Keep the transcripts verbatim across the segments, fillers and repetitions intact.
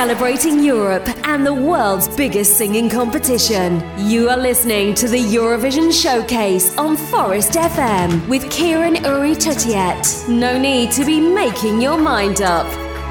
celebrating Europe and the world's biggest singing competition. You are listening to the Eurovision Showcase on Forest F M with Kieran Uri Tutiet. No need to be making your mind up.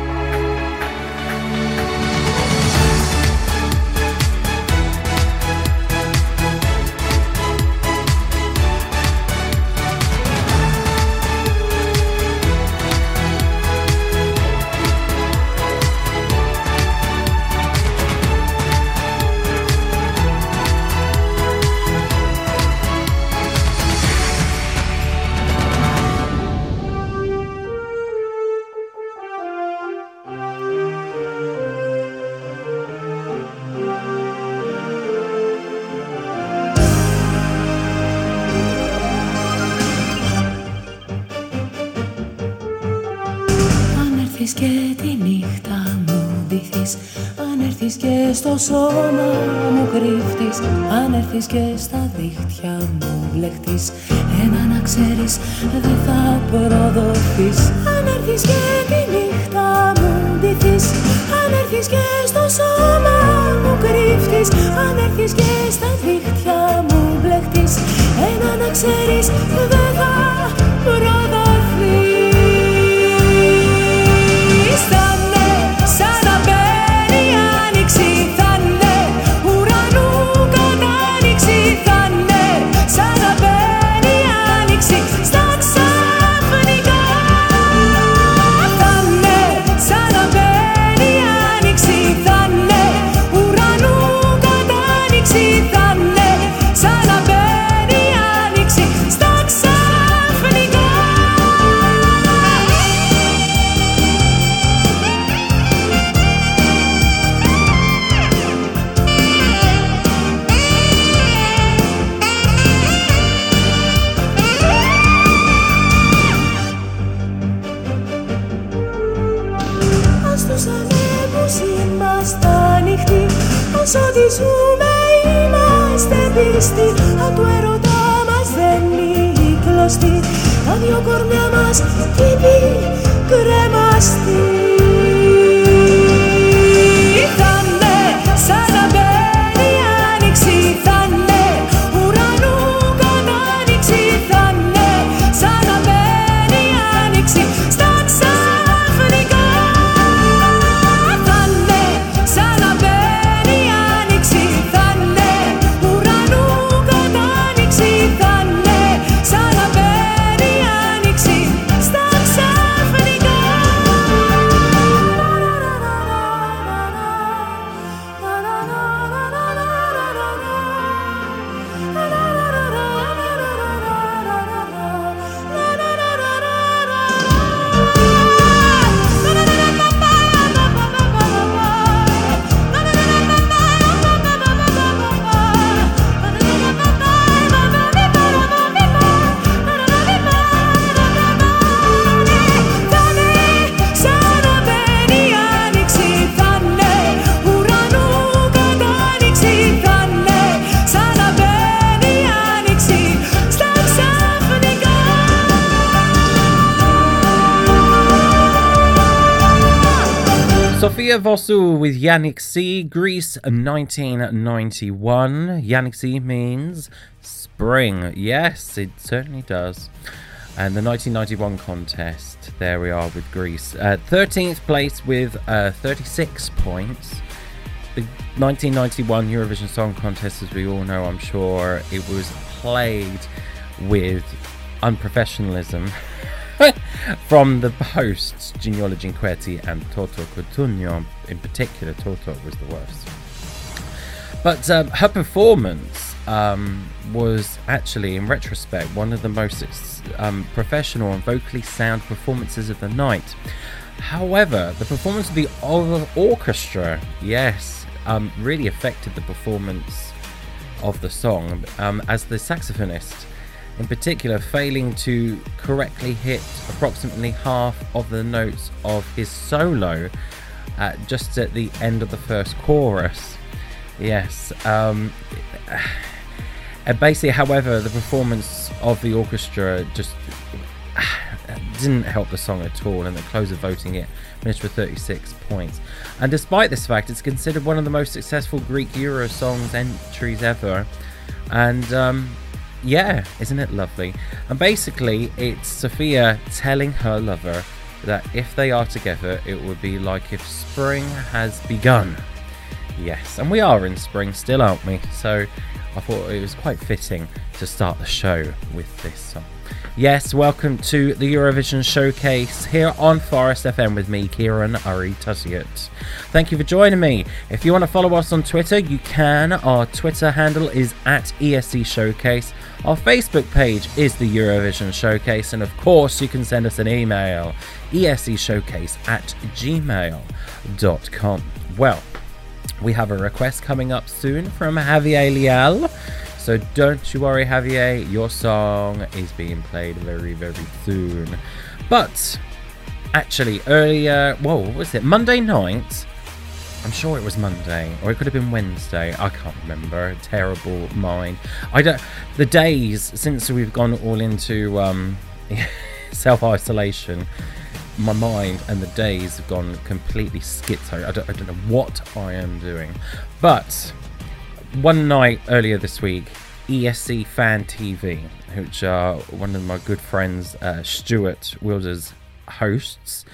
Και τη νύχτα μου ντυθείς, αν έρθεις και στο σώμα μου κρύφτεις, αν έρθεις και στα δίχτυα μου μπλεχτείς, ένα να ξέρεις δεν θα προδοθείς. Αν έρθεις και τη νύχτα μου ντυθείς, αν έρθεις και στο σώμα μου κρύφτεις, αν έρθεις και στα δίχτυα μου μπλεχτείς, ένα να ξέρεις δεν θα προδοθείς. Ότι ζούμε είμαστε πίστοι, αν του έρωτα μας δεν είναι κλωστοί, τα δυο κορμιά μας κήπη κρεμαστοί. Θα'ναι σαν να μπαίνει η άνοιξη, θα'ναι ουρανού κατάνοιξη, θα'ναι σαν να μπαίνει η άνοιξη στα ξαφνικά. Θα'ναι σαν να μπαίνει η άνοιξη, θα'ναι ουρανού κατάνοιξη, θα'ναι σαν να μπαίνει η άνοιξη στα ξαφνικά. Sofia Vosu with Yannick C, Greece nineteen ninety-one. Yannick C means spring. Yes, it certainly does. And the nineteen ninety-one contest, there we are with Greece. Uh, thirteenth place with uh, thirty-six points. The nineteen ninety-one Eurovision Song Contest, as we all know, I'm sure, it was played with unprofessionalism from the hosts Gignola Cinquetti and Toto Cotugno. In particular, Toto was the worst. But um, her performance um, was actually, in retrospect, one of the most um, professional and vocally sound performances of the night. However, the performance of the orchestra, yes, um, really affected the performance of the song, um, as the saxophonist in particular failing to correctly hit approximately half of the notes of his solo at just at the end of the first chorus. Yes, um, basically, however, the performance of the orchestra just didn't help the song at all, and the close of voting it finished with thirty-six points. And despite this fact, it's considered one of the most successful Greek Euro songs entries ever. And um, yeah, isn't it lovely? And basically, it's Sophia telling her lover that if they are together, it would be like if spring has begun. Yes, and we are in spring still, aren't we? So I thought it was quite fitting to start the show with this song. Yes, welcome to the Eurovision Showcase here on Forest F M with me, Kieran Uri Tuttiett. Thank you for joining me. If you want to follow us on Twitter, you can. Our Twitter handle is at E S C Showcase. Our Facebook page is the Eurovision Showcase. And of course, you can send us an email, E S C Showcase at gmail dot com. Well, we have a request coming up soon from Javier Leal. So don't you worry, Javier, your song is being played very, very soon. But actually, earlier, whoa, what was it? Monday night? I'm sure it was Monday, or it could have been Wednesday. I can't remember. Terrible mind. I don't. The days since we've gone all into um, self-isolation, my mind and the days have gone completely schizo. I don't, I don't know what I am doing, but one night earlier this week, E S C Fan T V, which are one of my good friends, uh, Stuart Wilders, hosts,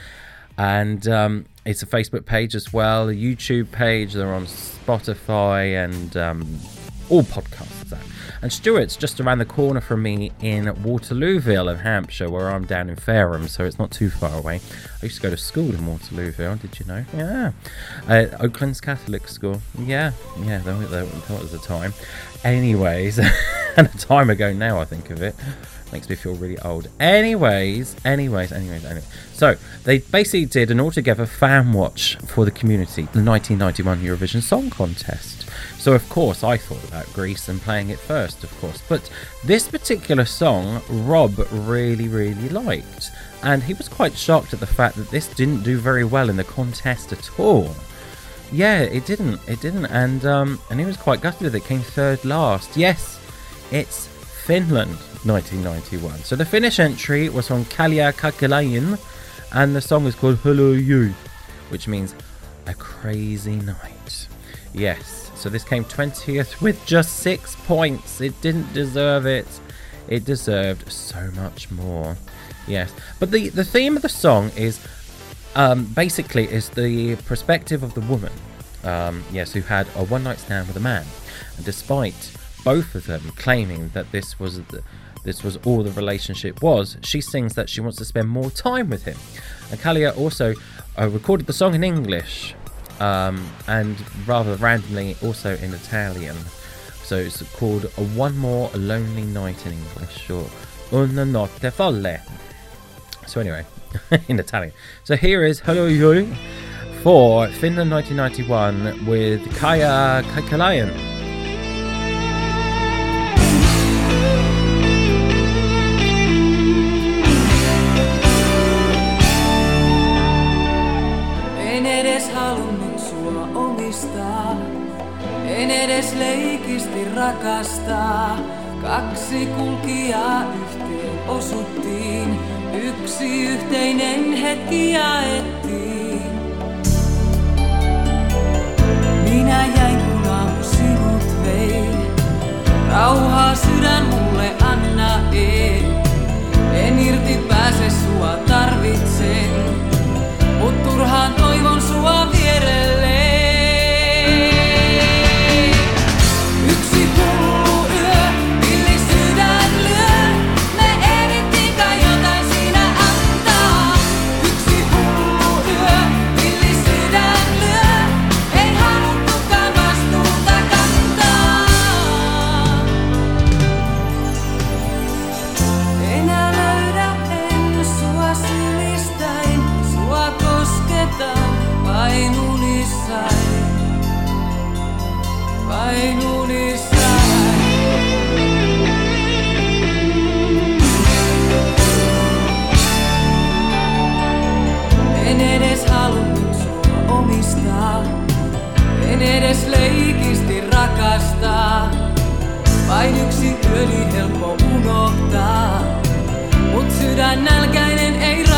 and um, it's a Facebook page as well, a YouTube page. They're on Spotify and um, all podcasts. And Stuart's just around the corner from me in Waterlooville in Hampshire, where I'm down in Fareham, so it's not too far away. I used to go to school in Waterlooville, did you know? Yeah. Uh, Oakland's Catholic School. Yeah, yeah, that, that, that was the time. Anyways, and a time ago now I think of it. Makes me feel really old. Anyways, anyways, anyways, anyways. So, they basically did an all-together fan watch for the community, the nineteen ninety-one Eurovision Song Contest. So, of course, I thought about Greece and playing it first, of course. But this particular song, Rob really, really liked. And he was quite shocked at the fact that this didn't do very well in the contest at all. Yeah, it didn't. It didn't. And um, and he was quite gutted that it came third last. Yes, it's Finland, nineteen ninety-one. So the Finnish entry was from Kalia Kakelainen, and the song is called Hello You, which means a crazy night. Yes, so this came twentieth with just six points. It didn't deserve it. It deserved so much more. Yes, but the, the theme of the song is um, basically is the perspective of the woman, um, yes, who had a one-night stand with a man. And despite both of them claiming that this was the, this was all the relationship was, she sings that she wants to spend more time with him. And Kalia also uh, recorded the song in English, um, and rather randomly also in Italian. So it's called a One More Lonely Night in English, or Una Notte Folle. So anyway, in Italian. So here is Hello You for Finland nineteen ninety-one with Kaija Kakelainen. En edes halunnut sua omistaa, en edes leikisti rakastaa. Kaksi kulkijaa yhteen osuttiin, yksi yhteinen hetki jaettiin. Minä jäin kun aamu sinut vei, rauhaa sydän mulle anna ei. En irti pääse sua tarvitsen, mut turhaan toivon sua vierelleen. Yksi hullu yö, villi sydän lyö, me ehdittiin kai jotain siinä antaa. Yksi hullu yö, villi sydän lyö, ei haluttukaan vastuuta kantaa. Enää löydä en sua sylistäin, sua kosketaan vain unissain, vain unissain. En edes halunnut sua omistaa, en edes leikisti rakastaa. Vain yksi yö oli helppo unohtaa, mut sydän nälkäinen ei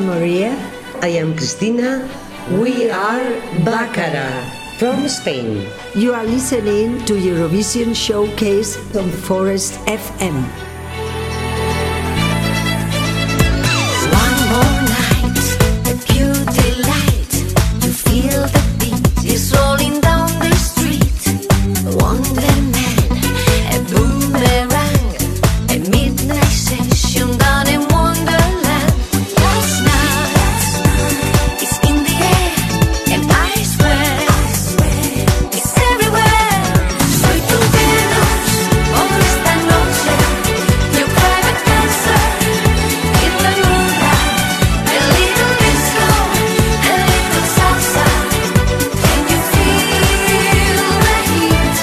am Maria. I am Cristina. We are Baccara from Spain. You are listening to Eurovision Showcase on Forest F M. One more night, a pure delight. You feel the beat is rolling down the street. Wonderman, a boomerang, a midnight session down in Wonderland. Last night, it's in the air, and I swear it's everywhere. Soy tu Venus, por esta noche, your private dancer in the moonlight, a little disco, a little salsa. Can you feel the heat?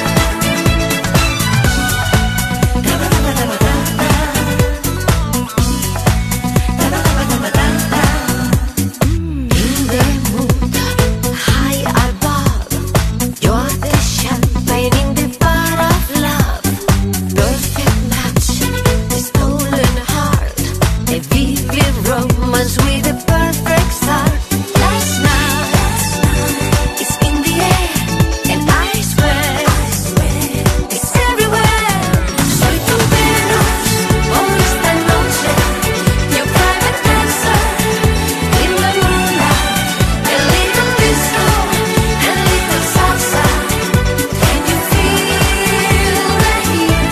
In the mood, high above, you're the champagne in the bar of love. Perfect match, the stolen heart, a vivid romance with a perfect start. Last night, it's in the air, and I swear it's everywhere. Soy tu Venus, por esta noche, your private dancer in the moonlight, a little disco, a little salsa. Can you feel the heat?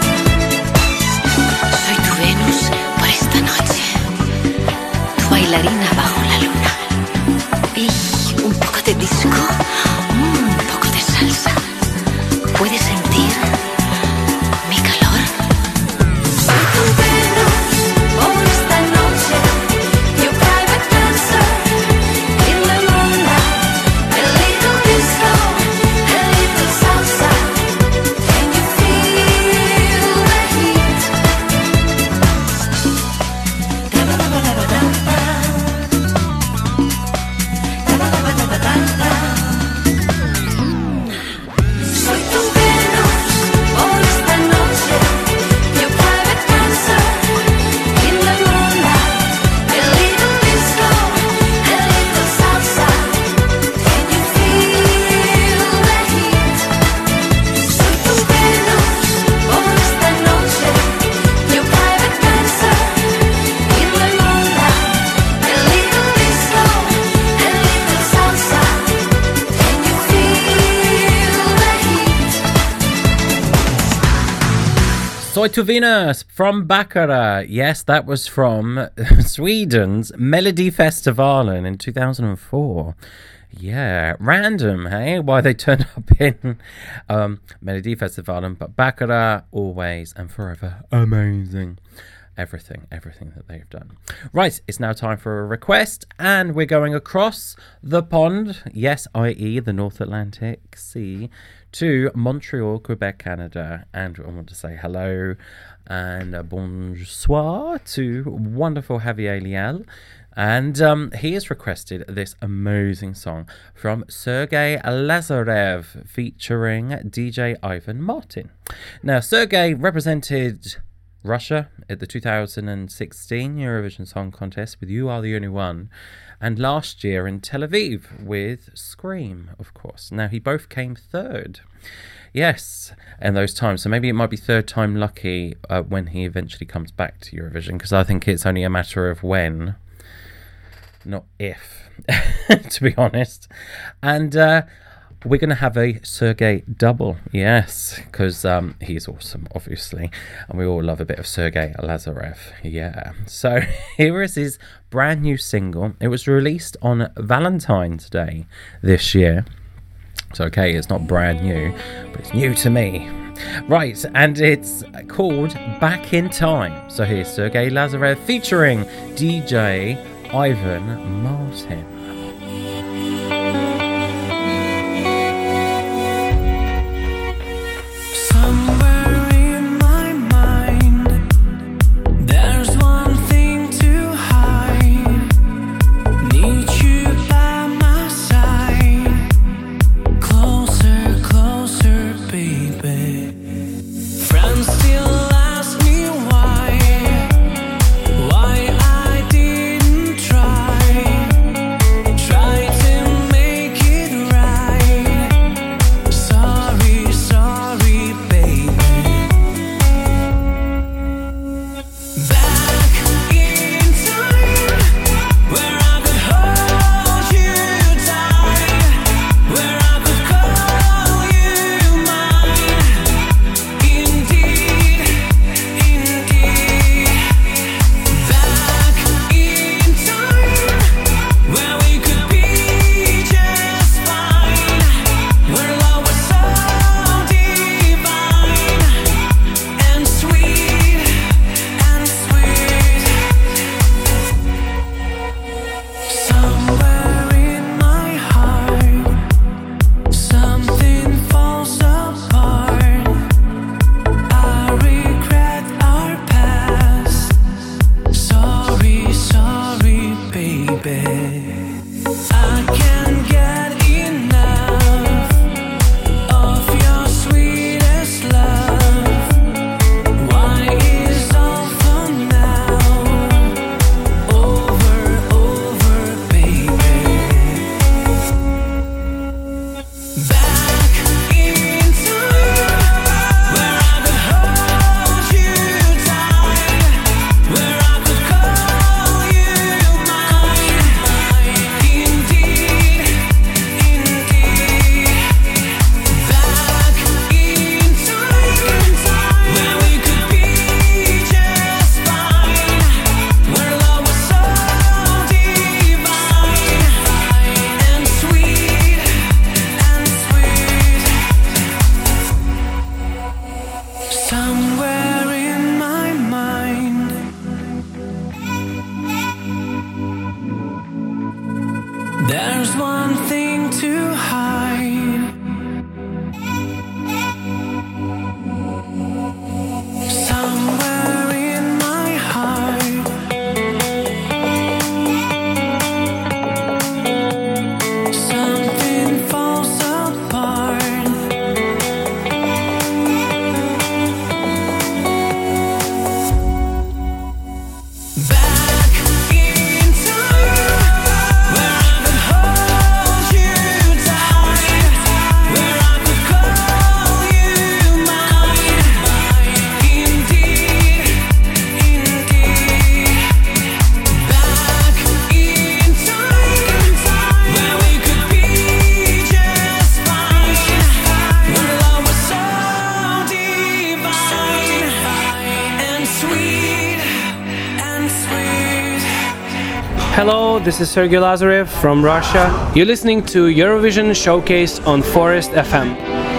Soy tu Venus por esta noche, tu bailarina bajo la luna. Y un poco de disco, un poco de salsa. ¿Puedes sentir mi calor? Soy tu Venus por esta noche, your private dancer in the moonlight, a little disco, a little salsa. Can you feel the heat? Soy tu Venus por esta noche, your private dancer in the moonlight, a little disco, a little salsa. Can you feel the heat? Soy tu Venus por esta noche, your private dancer in the moonlight, a little disco, a little salsa. Can you feel the heat? Soy tu Venus from Baccara. Yes, that was from Sweden's Melodifestivalen in two thousand four. Yeah, random, hey? Why they turned up in um, Melodifestivalen, but Baccara, always and forever amazing. Everything, everything that they've done. Right, it's now time for a request, and we're going across the pond, yes, that is the North Atlantic Sea, to Montreal, Quebec, Canada. And I want to say hello and uh, bonsoir to wonderful Javier Liel. And um, he has requested this amazing song from Sergei Lazarev featuring D J Ivan Martin. Now, Sergei represented Russia at the two thousand sixteen Eurovision Song Contest with You Are the Only One, and last year in Tel Aviv with Scream, of course. Now, he both came third. Yes, in those times. So maybe it might be third time lucky uh, when he eventually comes back to Eurovision, because I think it's only a matter of when, not if, to be honest. And uh, we're going to have a Sergei double, yes, because um, he's awesome, obviously, and we all love a bit of Sergei Lazarev, yeah. So here is his brand new single. It was released on Valentine's Day this year. So, okay, it's not brand new, but it's new to me. Right, and it's called Back in Time. So here's Sergei Lazarev featuring D J Ivan Martin. Still ask me why, why I didn't try. Hello, this is Sergei Lazarev from Russia. You're listening to Eurovision Showcase on Forest F M.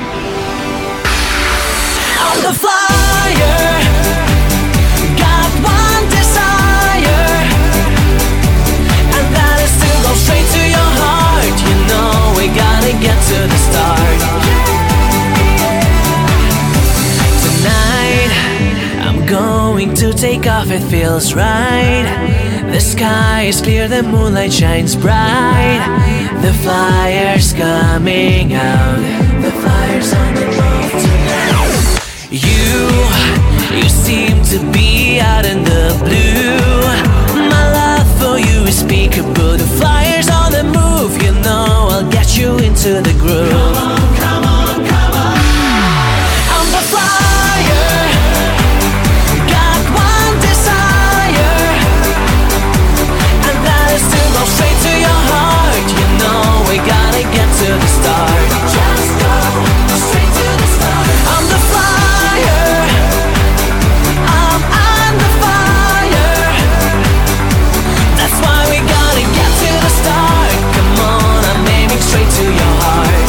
On the fire, got one desire, and that is to go straight to your heart. You know we gotta get to the start. Tonight, I'm going to take off, it feels right. The sky is clear, the moonlight shines bright. The fire's coming out. The fire's on the roof tonight. You, you seem to be out in the blue. My love for you is speakable. The fire's on the move. You know I'll get you into the groove. Come on, come on, come on. I'm the fire. Got one desire, and that is to go straight to your heart. You know we gotta get to the start. Just go straight to the start. I'm the fire. I'm on the fire. That's why we gotta get to the start. Come on, I'm aiming straight to your heart.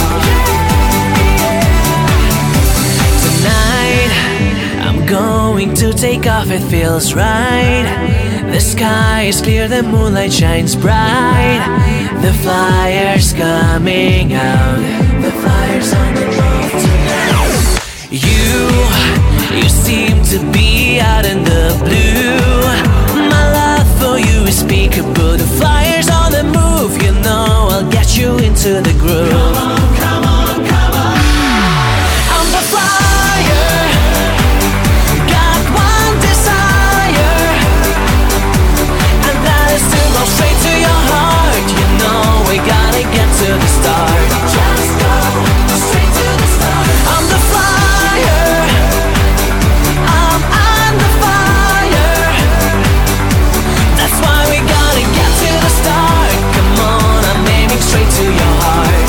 Tonight, I'm going to take off, it feels right. The sky is clear, the moonlight shines bright. The fire's coming out. The fire's on the roof tonight. You, you seem to be out in the blue. My love for you is speakable. The fire's on the move. You know I'll get you into the groove. Come on, come on, come on. I'm the fire. Got one desire, and that is to go straight to your heart. You know we gotta get to the start. Just go straight to the start. I'm the fire. I'm on the fire. That's why we gotta get to the start. Come on, I'm aiming straight to your heart.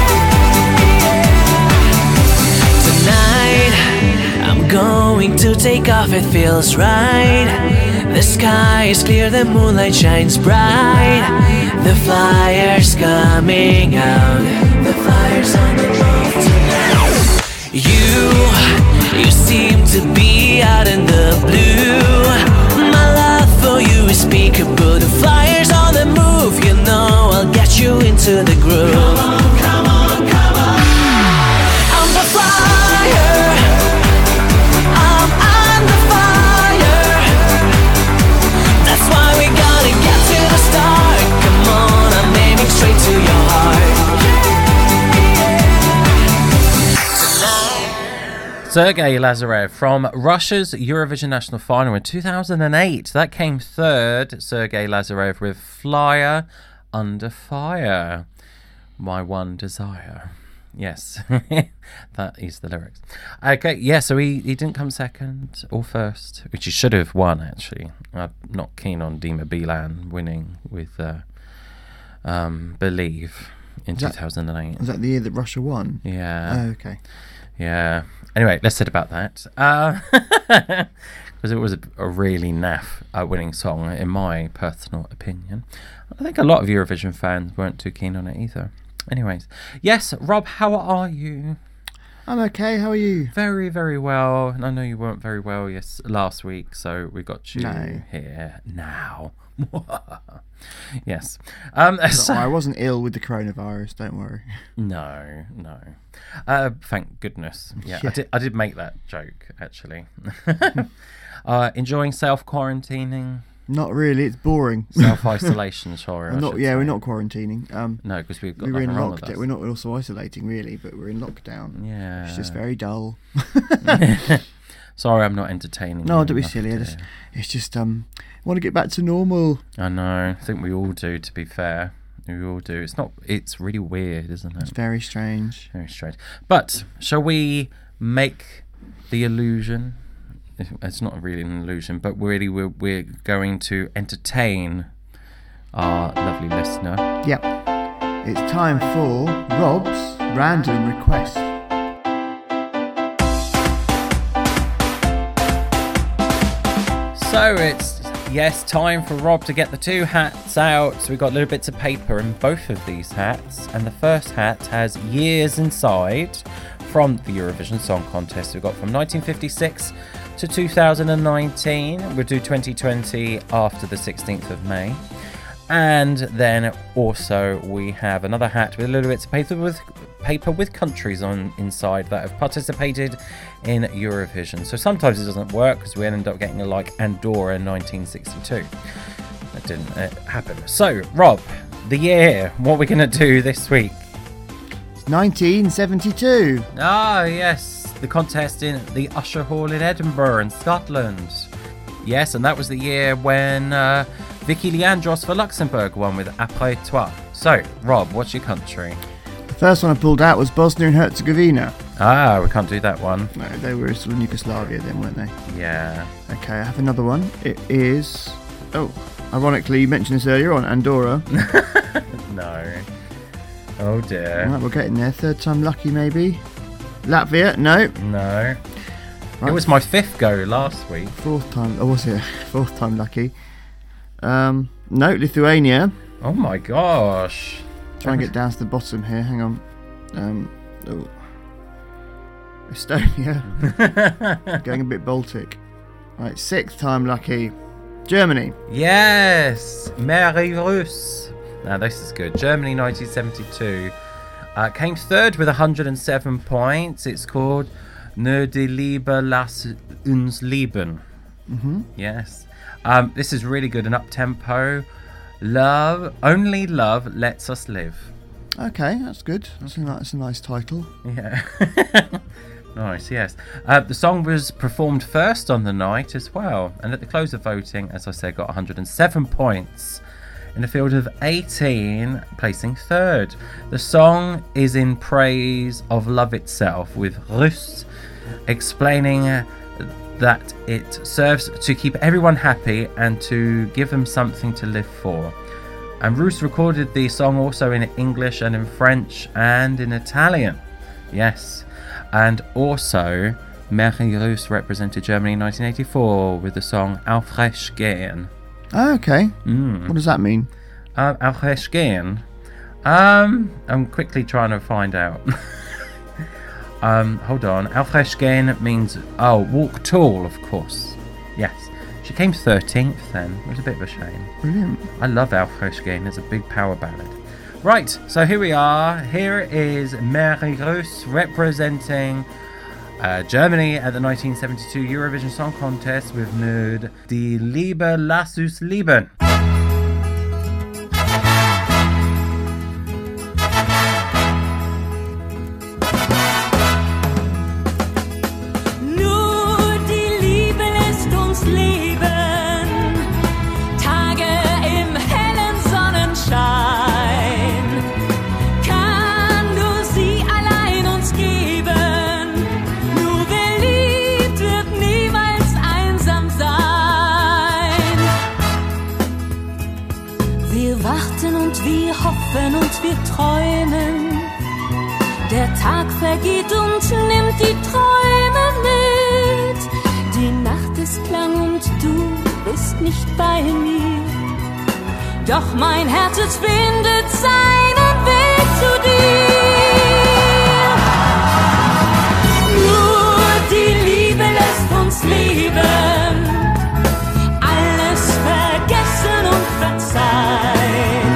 Tonight, I'm going to take off, it feels right. The sky is clear, the moonlight shines bright. The fire's coming out. The fire's on the roof tonight. You, you seem to be out in the blue. My love for you is speakable. The fire's on the move. You know I'll get you into the groove. Come on, come on, come on. I'm the fire. I'm on the fire. That's why we gotta get to the start. Come on, I'm aiming straight to your heart. Sergei Lazarev from Russia's Eurovision National Final in two thousand eight. That came third. Sergei Lazarev with Flyer Under Fire. My one desire. Yes, that is the lyrics. Okay, yeah, so he, he didn't come second or first, which he should have won, actually. I'm not keen on Dima Bilan winning with uh, um, Believe in that, two thousand eight. Was that the year that Russia won? Yeah. Oh, okay. Yeah. Anyway, less said about that. Because uh, it was a, a really naff uh, winning song, in my personal opinion. I think a lot of Eurovision fans weren't too keen on it either. Anyways, yes, Rob, how are you? I'm okay, how are you? Very, very well. And I know you weren't very well yes last week, so we got you no. here now. Yes. Um, no, so, I wasn't ill with the coronavirus, don't worry. No, no. Uh, thank goodness. Yeah, yeah. I did I did make that joke, actually. uh, enjoying self-quarantining? Not really, it's boring. Self-isolation, sorry. not, yeah, say. We're not quarantining. Um, no, because we've got we were in wrong with lockdown. We're not also isolating, really, but we're in lockdown. Yeah. It's just very dull. Sorry, I'm not entertaining. No, don't be silly. I just, it's just, um, I want to get back to normal. I know. I think we all do, to be fair. We all do. It's not, it's really weird, isn't it? It's very strange. Very strange. But, shall we make the illusion? It's not really an illusion, but really we're, we're going to entertain our lovely listener. Yep. It's time for Rob's Random Request. So it's Yes, time for Rob to get the two hats out. So we've got little bits of paper in both of these hats. And the first hat has years inside from the Eurovision Song Contest. We've got from nineteen fifty-six to two thousand nineteen. We'll do twenty twenty after the sixteenth of May. And then also we have another hat with a little bits of paper with paper with countries on inside that have participated in Eurovision. So sometimes it doesn't work because we end up getting a like Andorra in nineteen sixty-two. That didn't uh, happen. So Rob, the year, what are we going to do this week? nineteen seventy-two. Ah yes, the contest in the Usher Hall in Edinburgh in Scotland. Yes, and that was the year when uh, Vicky Leandros for Luxembourg won with Après Toi. So, Rob, what's your country? The first one I pulled out was Bosnia and Herzegovina. Ah, we can't do that one. No, they were sort of Yugoslavia then, weren't they? Yeah. Okay, I have another one. It is... Oh, ironically, you mentioned this earlier on, Andorra. No. Oh dear. Right, we're getting there. Third time lucky, maybe. Latvia? No. No. Right. It was my fifth go last week. Fourth time. Oh, was it? Fourth time lucky. Um, no, Lithuania. Oh my gosh. Try and get down to the bottom here. Hang on. Um, oh. Estonia. Going a bit Baltic. Right, sixth time lucky. Germany. Yes. Mary Russe. Now this is good. Germany nineteen seventy-two. Uh, came third with one hundred seven points. It's called Ne die Liebe lass uns lieben. Mm-hmm. Yes. Um, this is really good and up-tempo. Love, only love lets us live. Okay, that's good. That's a, that's a nice title. Yeah. Nice, yes. Uh, the song was performed first on the night as well. And at the close of voting, as I said, got one hundred seven points. In a field of eighteen, placing third. The song is in praise of love itself, with Russe explaining that it serves to keep everyone happy and to give them something to live for. And Russe recorded the song also in English and in French and in Italian. Yes. And also, Mary Russe represented Germany in nineteen eighty-four with the song Aufrecht gehen. Oh, okay. Mm. What does that mean? Uh, Aufrecht gehen. Um, I'm quickly trying to find out. um, hold on. Aufrecht gehen means, oh, walk tall, of course. Yes. She came thirteenth then. It was a bit of a shame. Brilliant. I love Aufrecht gehen. It's a big power ballad. Right, so here we are. Here is Mary Russe representing Uh, Germany at the nineteen seventy-two Eurovision Song Contest with Ne die Liebe lass uns lieben. Nur die Liebe lässt uns leben, Tage im hellen Sonnenschein. Wir hoffen und wir träumen, der Tag vergeht und nimmt die Träume mit. Die Nacht ist lang und du bist nicht bei mir, doch mein Herz es findet seinen Weg zu dir. Nur die Liebe lässt uns leben, alles vergessen und verzeihen.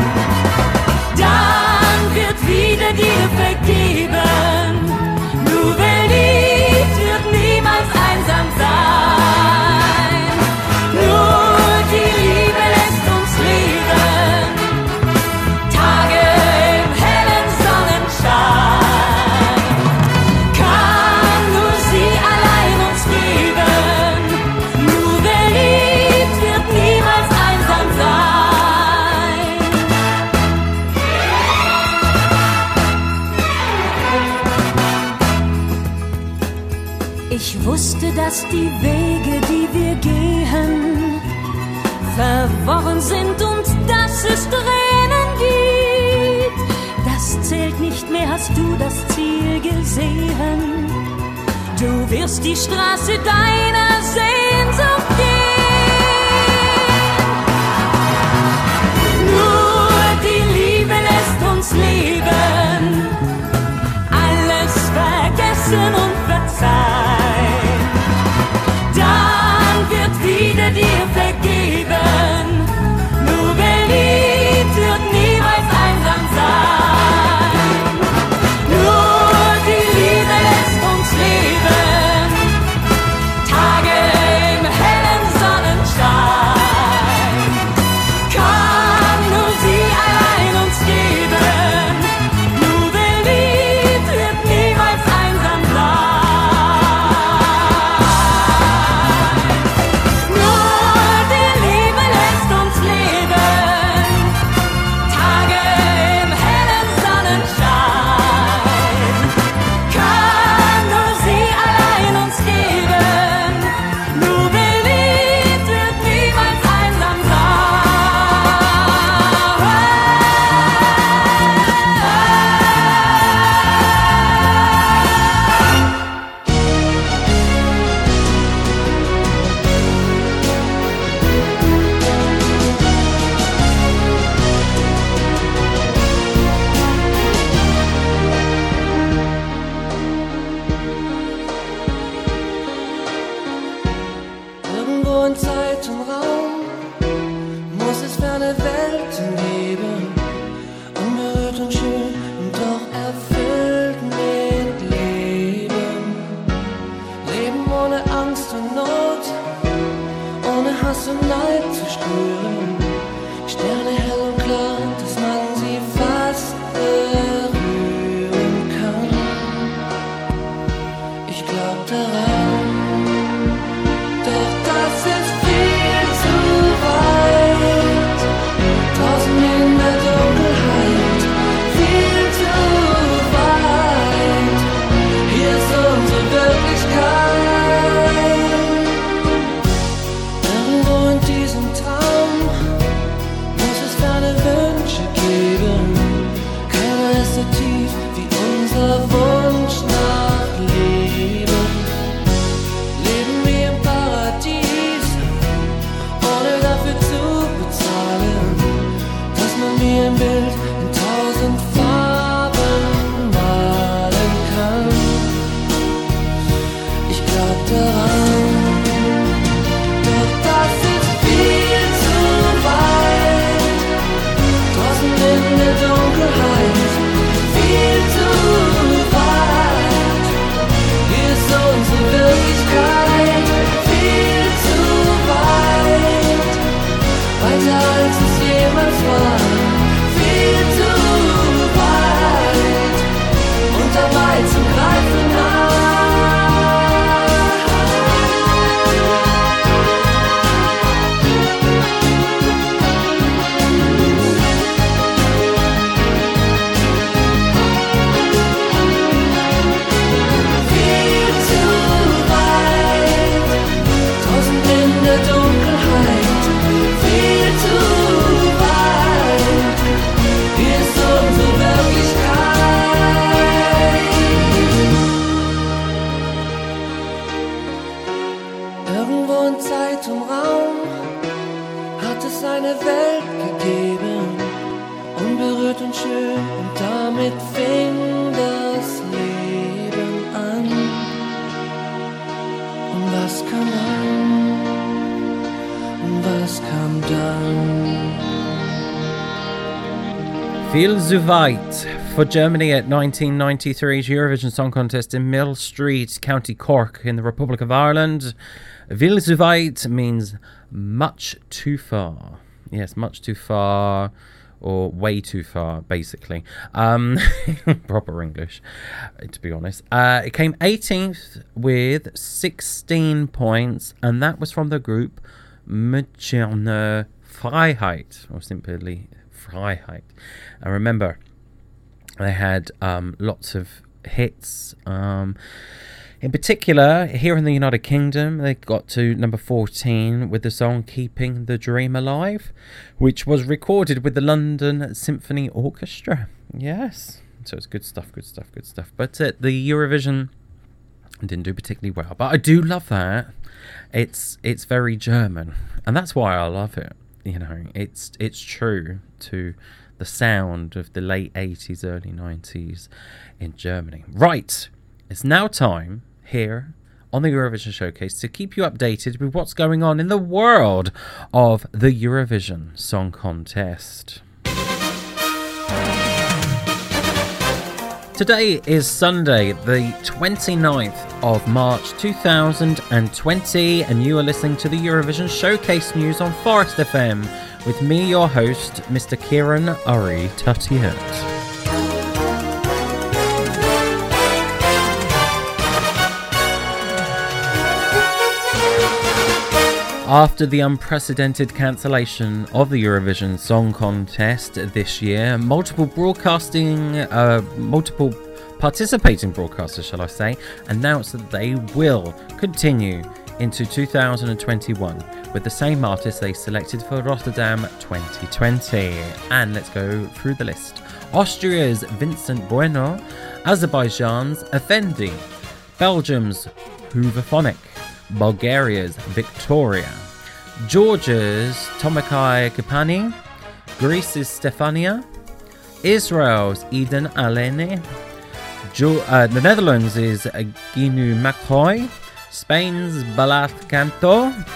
Dann wird wieder dir vergeben. Nur wer liebt, wird niemals einsam sein. Nur die Liebe lässt uns leben, Tage im hellen Sonnenschein. Kann nur sie allein uns geben. Nur wer liebt, wird niemals einsam sein. Ich wusste, dass die Wege, die wir gehen, verworren sind und dass es Tränen gibt. Das zählt nicht mehr, hast du das Ziel gesehen. Du wirst die Straße deiner Sehnsucht gehen. in Zeit und Raum muss es ferne Welten geben, unberührt und schön und doch erfüllt mit Leben. Leben ohne Angst und Not, ohne Hass und Neid zu spüren. Sterne hell und klar, dass man sie fast berühren kann. Ich glaub daran, doch das ist viel zu weit. Draußen in der Dunkelheit, viel zu weit. Hier ist unsere Wirklichkeit. Irgendwo in diesem Traum muss es ferne Wünsche geben. Keiner ist so tief wie unser Wunsch nach Leben. Leben wie im Paradies, ohne dafür zu bezahlen, dass man wie ein Bild in tausend Farben malen kann. Ich glaub daran, doch das ist viel zu weit. Draußen in der Dunkelheit, viel zu weit. Hier ist unsere Wirklichkeit, viel zu weit. Weiter als es jemals war, viel zu weit. Und dabei zum Greifen nah. Viel zu weit, draußen in der Dunkelheit, viel zu weit. Hier ist unsere Wirklichkeit. Irgendwo in Zeit und Raum hat es eine Welt gegeben, unberührt und schön, und damit fing das Leben an. Und was kam dann? Und was kam dann? Viel zu weit for Germany at nineteen ninety-three's Eurovision Song Contest in Mill Street, County Cork in the Republic of Ireland. Viel zu weit means much too far. Yes, much too far, or way too far, basically. Um, proper English, to be honest. Uh, it came eighteenth with sixteen points, and that was from the group Münchner Freiheit, or simply Freiheit. And remember, they had um, lots of hits. Um, in particular, here in the United Kingdom, they got to number fourteen with the song Keeping the Dream Alive, which was recorded with the London Symphony Orchestra. Yes, so it's good stuff, good stuff, good stuff. But uh, the Eurovision didn't do particularly well. But I do love that. It's it's very German, and that's why I love it. You know, it's it's true to the sound of the late eighties, early nineties in Germany. Right, it's now time here on the Eurovision Showcase to keep you updated with what's going on in the world of the Eurovision Song Contest. Today is Sunday, the twenty-ninth of March two thousand twenty, and you are listening to the Eurovision Showcase News on Forest F M with me, your host, Mister Kieran Uri Tutiet. After the unprecedented cancellation of the Eurovision Song Contest this year, multiple broadcasting, uh, multiple participating broadcasters, shall I say, announced that they will continue into two thousand twenty-one with the same artists they selected for Rotterdam twenty twenty. And let's go through the list. Austria's Vincent Bueno, Azerbaijan's Effendi, Belgium's Hooverphonic, Bulgaria's Victoria, Georgia's Tomakai Kapani, Greece's Stefania, Israel's Eden Alene, jo- uh, the Netherlands is Ginu Makroy, Spain's Balat Canto,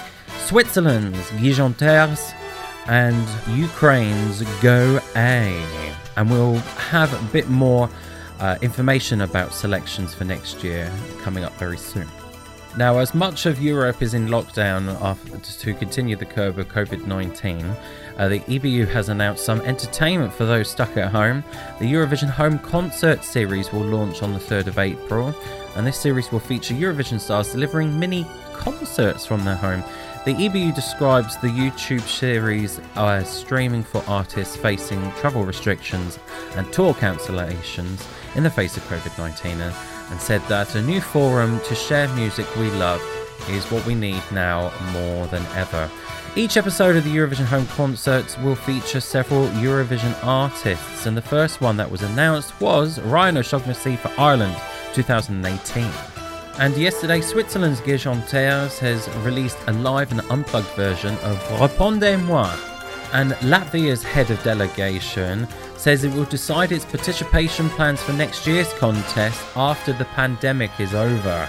Switzerland's Gigantes and Ukraine's Go A. And we'll have a bit more uh, information about selections for next year coming up very soon. Now, as much of Europe is in lockdown after, to continue the curve of covid nineteen, uh, the E B U has announced some entertainment for those stuck at home. The Eurovision Home Concert Series will launch on the third of April, and this series will feature Eurovision stars delivering mini concerts from their home. The E B U describes the YouTube series as streaming for artists facing travel restrictions and tour cancellations in the face of covid nineteen, and, and said that a new forum to share music we love is what we need now more than ever. Each episode of the Eurovision Home Concerts will feature several Eurovision artists, and the first one that was announced was Ryan O'Shaughnessy for Ireland two thousand eighteen. And yesterday, Switzerland's Gigantes has released a live and unplugged version of Répondez-moi. And Latvia's head of delegation says it will decide its participation plans for next year's contest after the pandemic is over.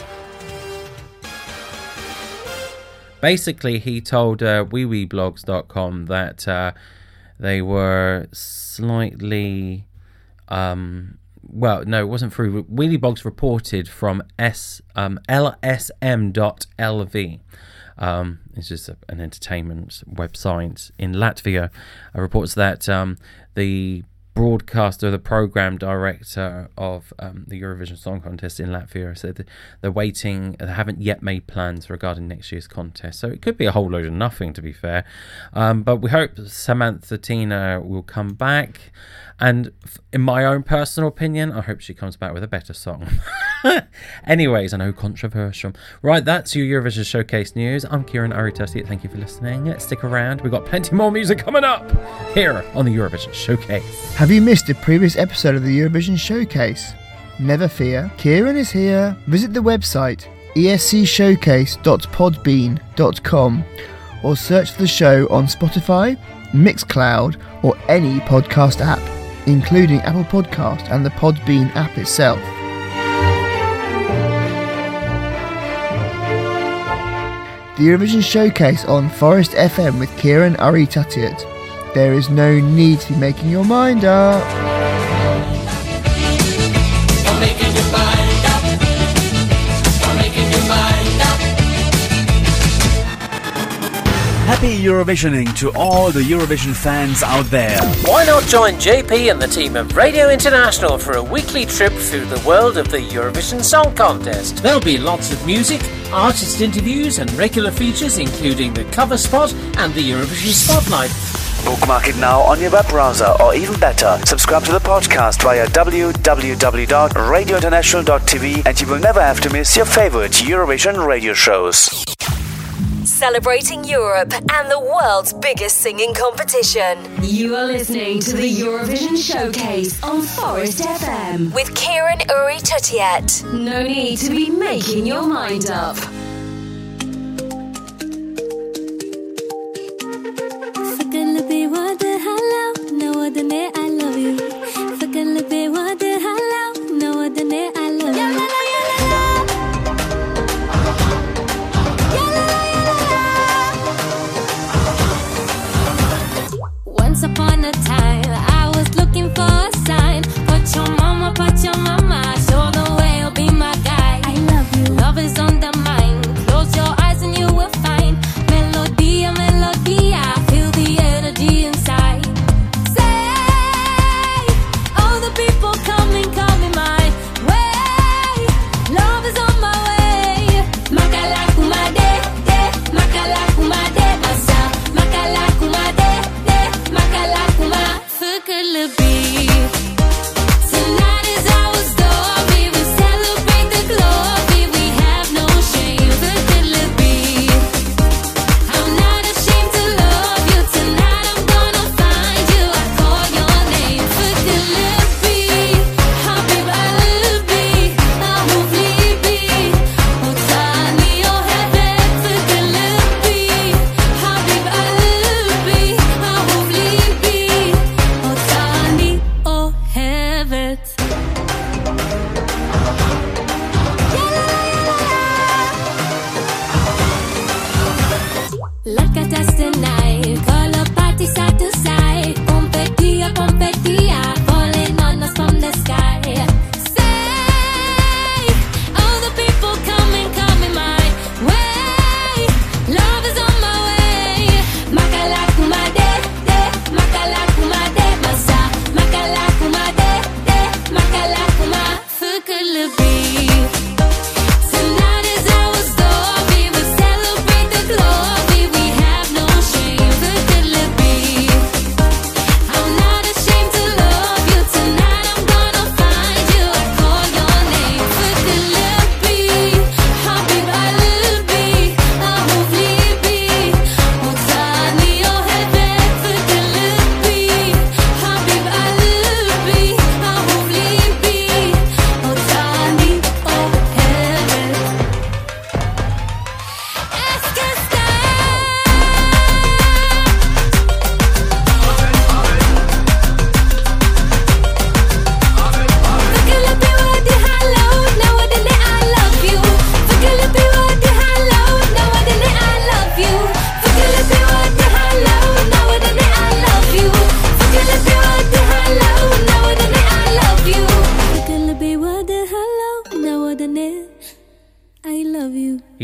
Basically, he told uh, wee wee blogs dot com that uh, they were slightly... Um, Well, no, it wasn't through. Wheeliebogs reported from S um, L S M dot L V. Um, it's just a, an entertainment website in Latvia. Uh, reports that um, the broadcaster, the program director of um, the Eurovision Song Contest in Latvia, said that they're waiting. They haven't yet made plans regarding next year's contest. So it could be a whole load of nothing, to be fair. Um, but we hope Samantha Tina will come back. And in my own personal opinion, I hope she comes back with a better song. Anyways, I know, controversial. Right, that's your Eurovision Showcase news. I'm Kieran Aritati. Thank you for listening. Stick around. We've got plenty more music coming up here on the Eurovision Showcase. Have you missed a previous episode of the Eurovision Showcase? Never fear. Kieran is here. Visit the website e s c showcase dot podbean dot com or search for the show on Spotify, Mixcloud, or any podcast app, including Apple Podcast and the Podbean app itself. The Eurovision Showcase on Forest F M with Kieran Aritatiat. There is no need to be making your mind up. I'm making your mind up. I'm making your mind up. Happy Eurovisioning to all the Eurovision fans out there. Why not join J P and the team of Radio International for a weekly trip through the world of the Eurovision Song Contest? There'll be lots of music, artist interviews and regular features including the cover spot and the Eurovision Spotlight. Bookmark it now on your web browser, or even better, subscribe to the podcast via w w w dot radio international dot t v and you will never have to miss your favorite Eurovision radio shows. Celebrating Europe and the world's biggest singing competition. You are listening to the Eurovision Showcase on Forest F M with Kieran Aritatiat. No need to be making your mind up. I love you. Once upon a time, I was looking for a sign. Put your mama, put your mama. Show the way, I'll be my guy. I love you. Love is on the mind.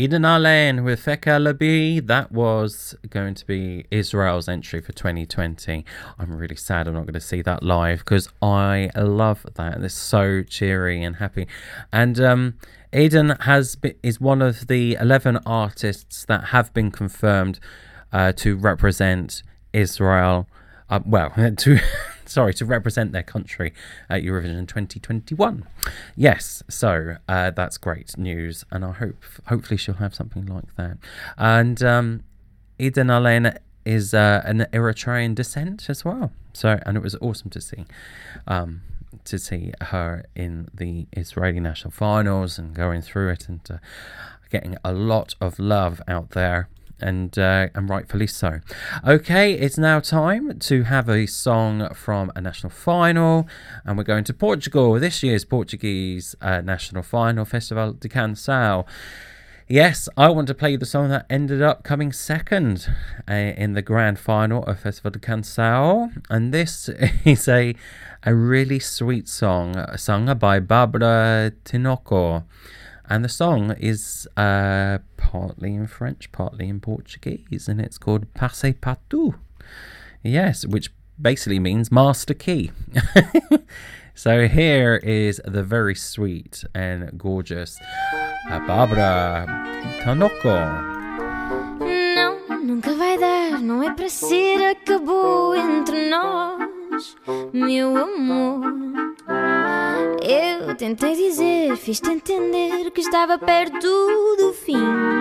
Eden Allen with Feka Labi. That was going to be Israel's entry for twenty twenty. I'm really sad I'm not going to see that live because I love that. It's so cheery and happy. And um, Eden has been, is one of the eleven artists that have been confirmed uh, to represent Israel. Uh, well, to... Sorry, to represent their country at Eurovision twenty twenty-one. Yes, so uh, that's great news, and I hope, hopefully, she'll have something like that. And um, Eden Allen is uh, an Eritrean descent as well. So, and it was awesome to see, um, to see her in the Israeli national finals and going through it and uh, getting a lot of love out there. And uh, and rightfully so. Okay, it's now time to have a song from a national final, and we're going to Portugal. This year's Portuguese uh, national final, Festival de Canção. Yes, I want to play the song that ended up coming second uh, in the grand final of Festival de Canção, and this is a a really sweet song sung by Bárbara Tinoco. And the song is uh, partly in French, partly in Portuguese, and it's called Passe Partout. Yes, which basically means master key. So here is the very sweet and gorgeous uh, Bárbara Tinoco. Não, nunca vai dar, não é para ser, acabou entre nós, meu amor. Eu tentei dizer, fiz-te entender que estava perto do fim.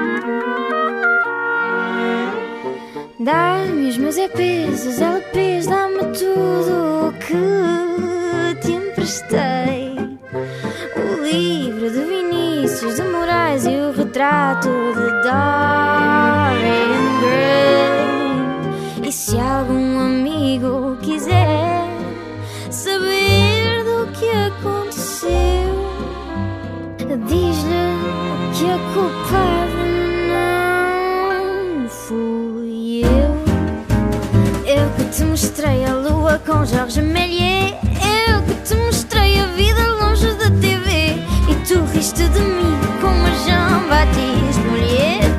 Dá-me os meus E Pês, os L Pês, dá-me tudo o que te emprestei. O livro de Vinícius de Moraes e o retrato de Dorian Gray. E se algum amigo quiser saber do que aconteceu, diz-lhe que a culpada não fui eu. Eu que te mostrei a lua com Jorge Méliès, eu que te mostrei a vida longe da T V, e tu riste de mim como a Jean-Baptiste Mulher.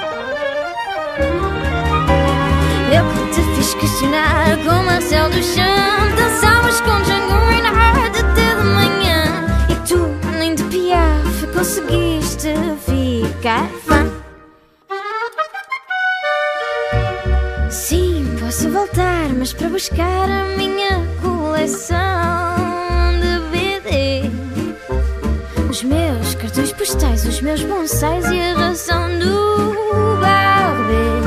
Eu que te fiz questionar com Marcel Duchamp, dançavas com Django Reinhardt até de manhã, e tu nem de Piaf conseguiste ficar fã. Sim, posso voltar, mas para buscar a minha coleção de B D, os meus cartões postais, os meus bonsais e a ração do Barbie.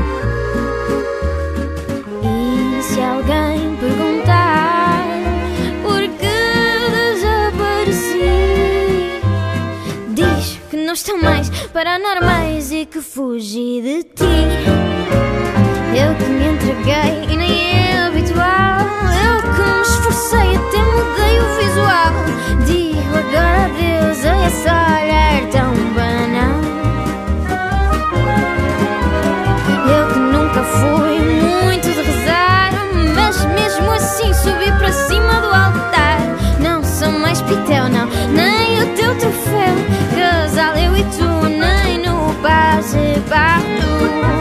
E se alguém perguntar por que desapareci, diz que não estão mais paranormais e que fugi de ti. Eu que me entreguei e nem é habitual, eu que me esforcei até mudei o visual. Digo agora adeus a esse olhar tão banal. Eu que nunca fui muito de rezar, mas mesmo assim subi para cima do altar. Não sou mais pitel, não, nem o teu troféu. Casal eu e tu, nem no Passe Partout.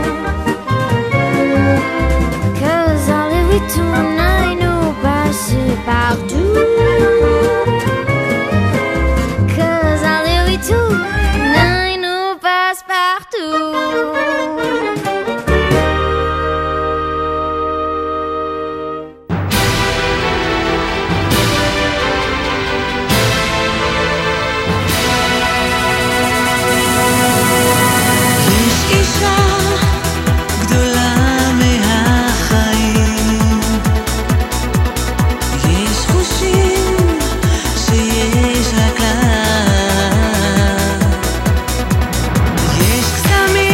Casal eu e tu, nem no Passe Partout. Casal eu e tu, nem no Passe Partout. יש קסמים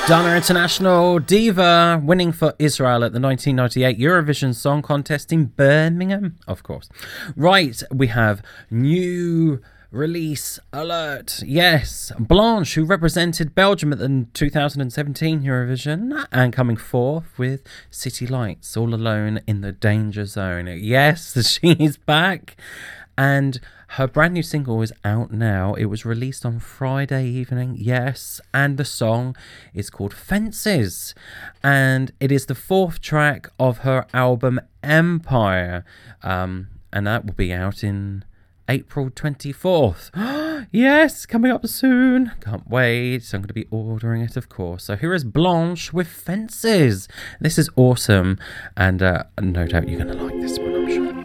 Dana International Diva winning for Israel at the nineteen ninety-eight Eurovision Song Contest in Birmingham, of course. Right, we have new release alert. Yes, Blanche, who represented Belgium at the two thousand seventeen Eurovision, and coming forth with City Lights, All Alone in the Danger Zone. Yes, she's back. And her brand new single is out now. It was released on Friday evening, yes. And the song is called Fences. And it is the fourth track of her album Empire. Um, and that will be out in April twenty-fourth. Yes, coming up soon. Can't wait. So I'm going to be ordering it, of course. So here is Blanche with Fences. This is awesome. And uh, no doubt you're going to like this one, I'm sure.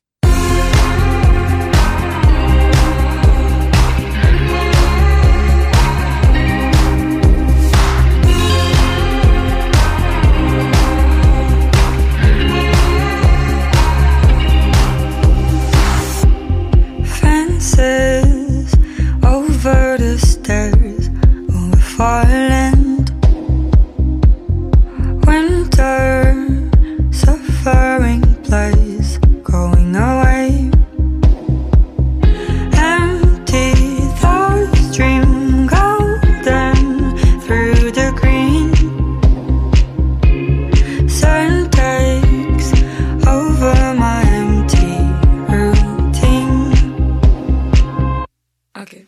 Over the stairs, over far land. Winter, suffering place, going away. Empty thoughts dream golden through the green. Sun takes over my empty routine. Okay.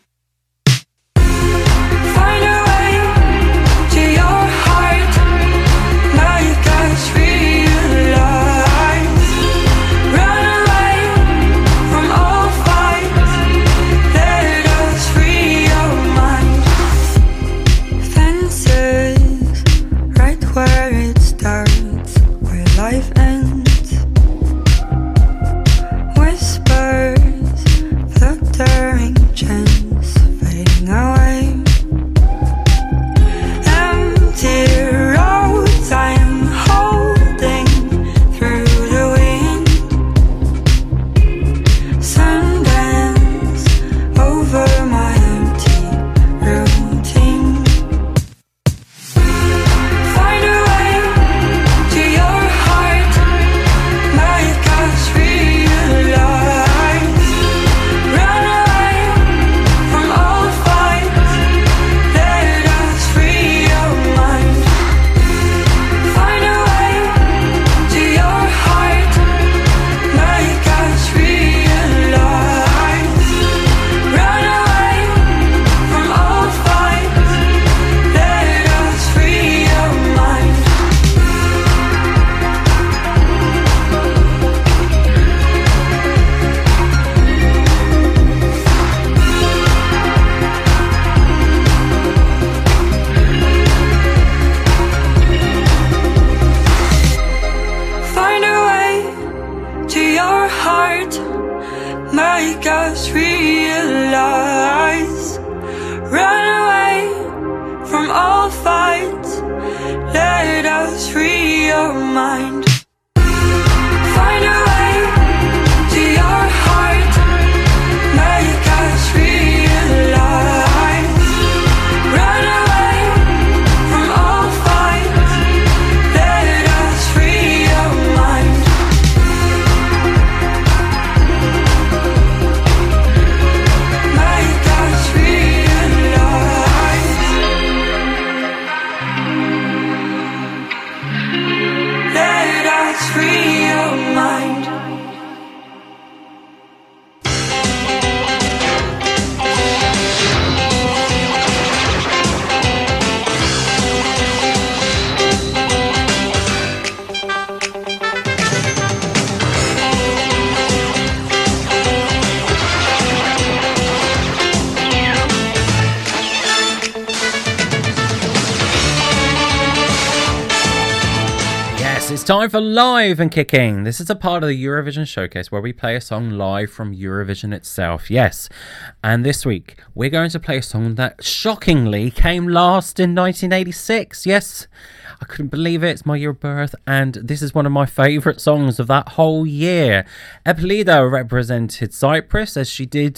Time for Live and Kicking. This is a part of the Eurovision Showcase where we play a song live from Eurovision itself. Yes. And this week, we're going to play a song that shockingly came last in nineteen eighty-six. Yes. I couldn't believe it. It's my year of birth, and this is one of my favourite songs of that whole year. Epelida represented Cyprus, as she did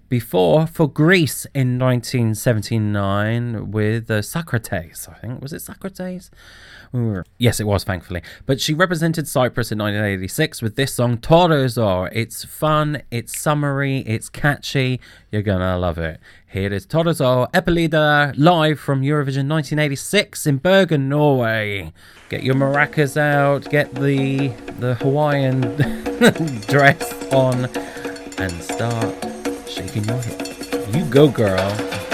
Before, for Greece in nineteen seventy-nine with uh, Socrates, I think. Was it Socrates? Yes, it was, thankfully. But she represented Cyprus in nineteen eighty-six with this song, Torazor. It's fun, it's summery, it's catchy. You're gonna love it. Here it is, Torazor, Epilida, live from Eurovision nineteen eighty-six in Bergen, Norway. Get your maracas out, get the, the Hawaiian dress on, and start shaking your hips. You go, girl.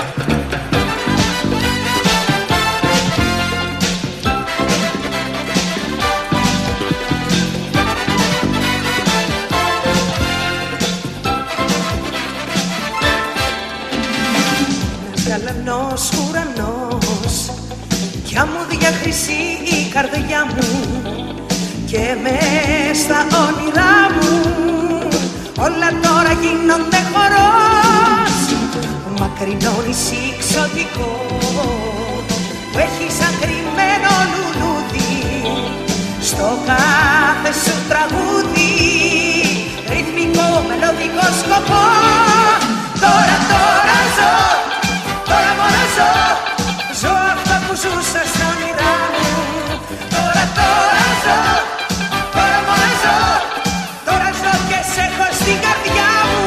Γαλανός ουρανός, για μούδια χρυσή η καρδιά μου και μες στα όνειρά μου όλα τώρα γίνονται χορός. Μακρινό νησί ξωτικό που έχει σαν κρυμμένο λουλούδι στο κάθε σου τραγούδι ρυθμικό μελωδικό σκοπό. Τώρα, τώρα ζω, τώρα μόνο ζω, ζω αυτά που ζούσα στα όνειρά μου. Τώρα, τώρα ζω, τώρα μόνο ζω, τώρα ζω και σε έχω στην καρδιά μου.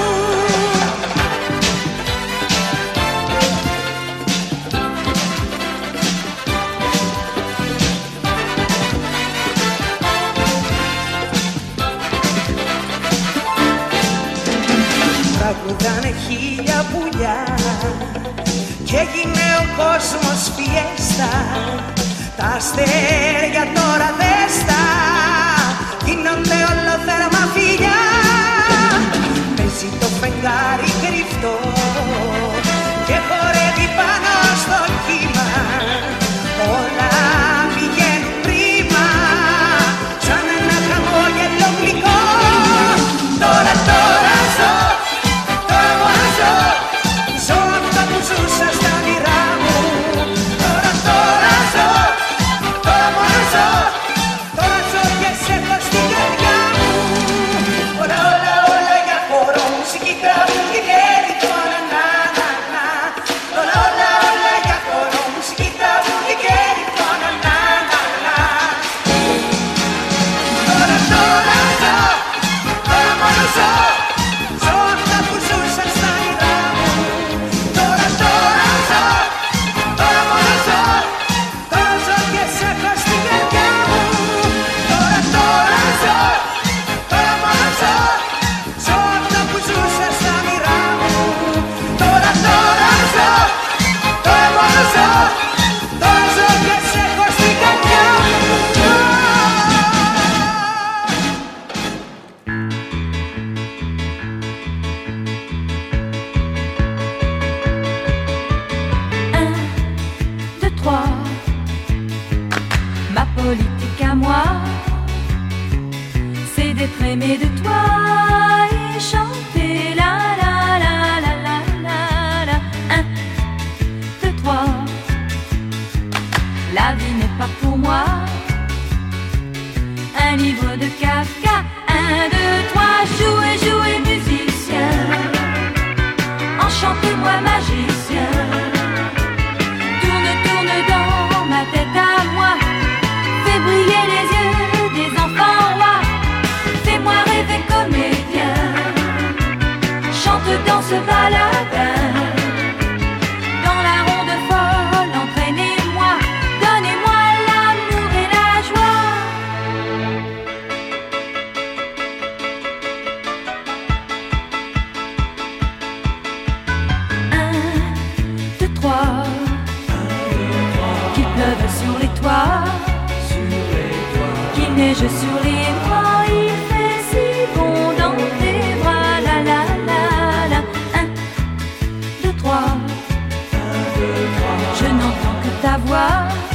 Τραγουδάνε χίλια πουλιά κι έγινε ο κόσμος φιέστα. Τα αστέρια τώρα δέστα γίνονται όλο θέρμα φιλιά. Παίζει το φεγγάρι κρυφτό και χορεύει πάνω στο κύμα. Όλα πηγαίνουν πρίμα σαν ένα χαμόγελο γλυκό. Τώρα, τώρα ζω, τώρα μόνο ζω, ζω αυτά που ζούσα στα όνειρά μου. Τώρα, τώρα ζω, τώρα μόνο ζω, τώρα ζω και σε έχω στην καρδιά μου. Όλα, όλα, όλα για χώρο, μουσική, τραγούδι και ρυθμό, να, να, να, να. Όλα, όλα, όλα για χώρο, μουσική, τραγούδι και ρυθμό, να, να, να, να. Τώρα, τώρα ζω, τώρα μόνο ζω, ζω αυτά που ζούσα στα όνειρά μου. Τώρα, τώρα ζω, τώρα μόνο ζω, τώρα ζω και σε έχω στην καρδιά μου. Τώρα, τώρα ζω, τώρα μόνο ζω, ζω αυτά που ζούσα στα όνειρά μου. Τώρα, τώρα ζω, τώρα μόνο ζω, τώρα ζω και σε έχω στην καρδιά μου. Deux, trois, ma politique à moi, c'est d'être aimé de toi et chanter la la la la la la la. Un, deux, trois, la vie n'est pas pour moi, un livre de Kafka. Un, deux, trois, jouez, jouez musicien, enchantez-moi magicien. Tourne, tourne dans ma tête à moi, fais briller les yeux des enfants rois. Fais-moi rêver comédien, chante dans ce baladin. Dans la ronde folle, entraînez-moi, donnez-moi l'amour et la joie. Un, deux, trois, qu'il pleuve sur les toits, qu'il neige sur les toits, il fait si bon dans tes bras, la la la la. Un, deux, trois, je n'entends que ta voix,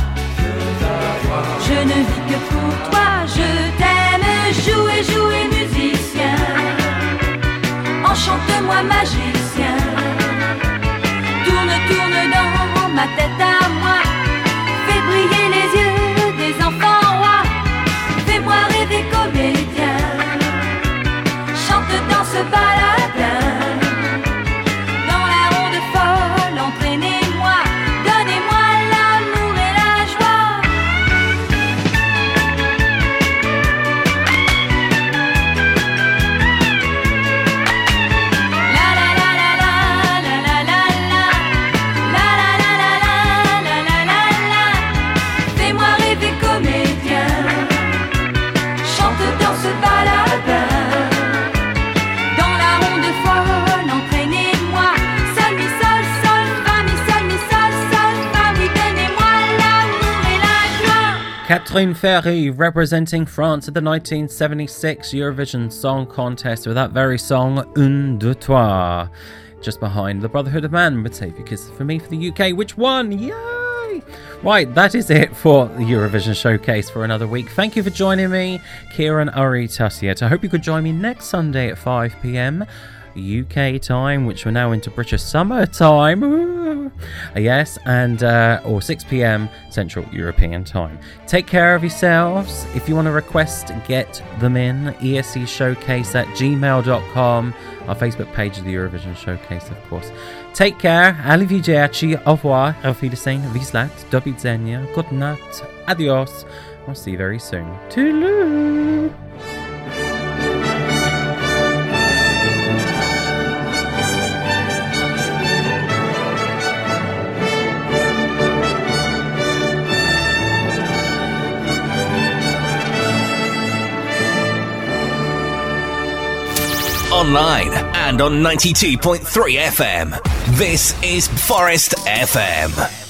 je ne vis que pour toi, je t'aime, jouez, jouez musicien, enchante-moi magicien. Tourne, tourne dans ma tête à moi, fais briller les yeux des enfants rois. Fais-moi rêver comédien, chante dans ce baladin. Catherine Ferry representing France at the nineteen seventy-six Eurovision Song Contest with that very song Un, deux, trois. Just behind The Brotherhood of Man would Save Your Kisses for Me for the U K, which won. Yay! Right, that is it for the Eurovision Showcase for another week. Thank you for joining me, Kieran Uri Tussiett. I hope you could join me next Sunday at five p.m. U K time, which we're now into British summer time. Ooh. Yes, and uh, or six p.m. Central European time. Take care of yourselves. If you want to request, get them in. E S C Showcase at gmail dot com. Our Facebook page of the Eurovision Showcase, of course. Take care. Arrivederci. Au revoir. Auf Wiedersehen. Vislat. Do widzenia. Good night. Adios. I'll see you very soon. Toodaloo. Online and on ninety-two point three F M. This is Forest F M.